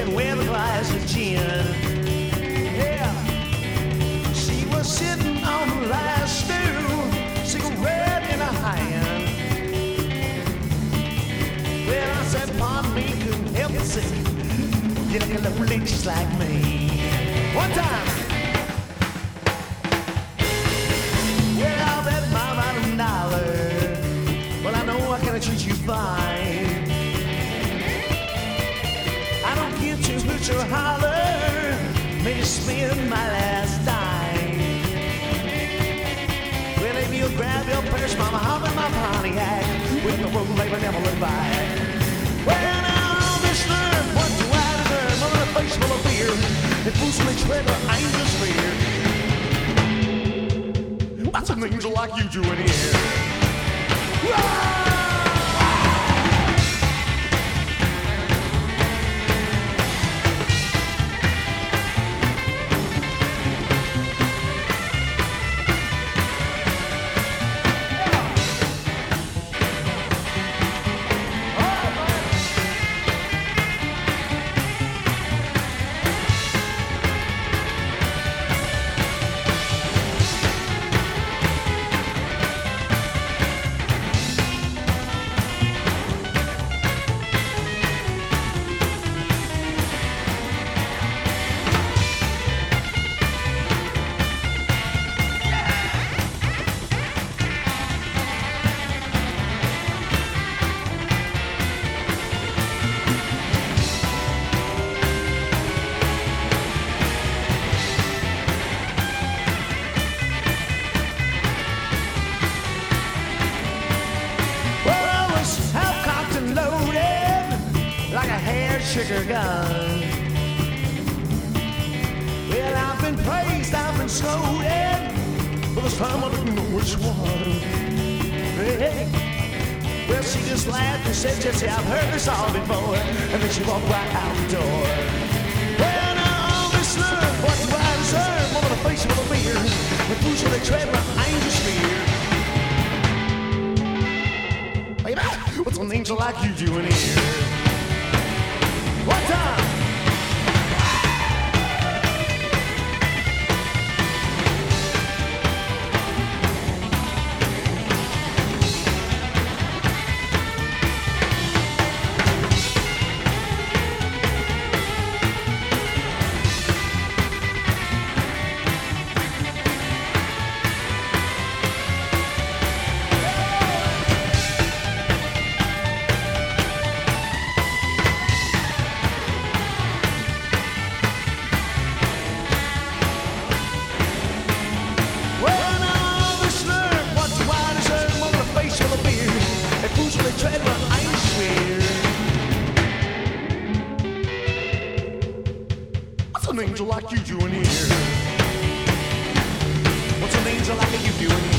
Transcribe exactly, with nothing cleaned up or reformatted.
sitting with a glass of gin. Yeah, she was sitting on the last stool, cigarette in her hand. Well, I said, pardon me, couldn't help but say, you look a little lady just like me. One time. Well, I'll bet my bottom dollar. Well, I know I can treat you fine. I don't give two hoots or holler. Maybe spend my last dime. Well, if you'll grab your purse, mama, hop in my Pontiac. With the road labor, never look back. Well, now this love, what do I deserve? I'm in a face full of beer. It fools me tread the angel's fear. What's an angel like you doing here? Whoa! Sugar gun. Well, I've been praised, I've been scolded, but this time I didn't know which one. Hey. Well, she just laughed and said, Jesse, I've heard this all before, and then she walked right out the door. Well, now all this love, what do I deserve? More than a face with a beer, with fools who they tread my angel's fear. Baby, what's an angel like you doing here? One time. What's an angel like you doing here? What's an angel like you doing here?